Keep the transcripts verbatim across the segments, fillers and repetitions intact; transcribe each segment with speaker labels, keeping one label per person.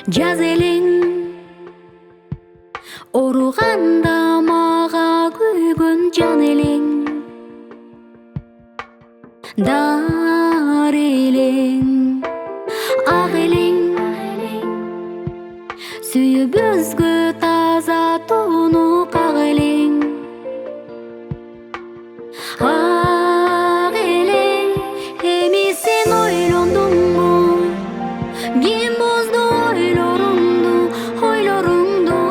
Speaker 1: Жаз элең оруганда мага күйгөн жан элең, дар элең ак элең, сүйүбүзгө таза тууну как элең, ак элең. Эми сен ойлондуңбу ким бузду ойлоруңду, ойлоруңду?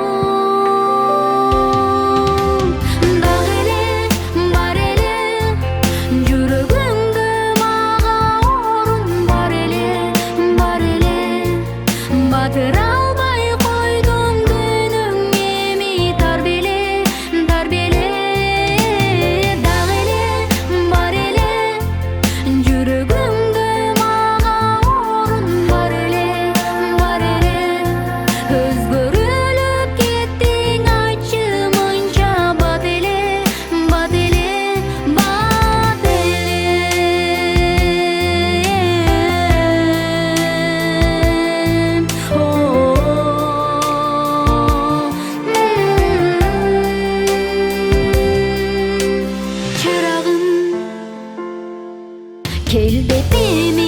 Speaker 1: Дак эле бар эле жүрөгүңдө мага орун бар эле, бар эле. Батыра албай койдуң күнүң эми тар беле, тар беле. Дак эле бар эле жүрөгүңдө мага орун бар эле, бар эле. Өзгөрүлүп кеттиң айтчы мынча, бат эле, бат эле, бат эле. О, чырагым кел деп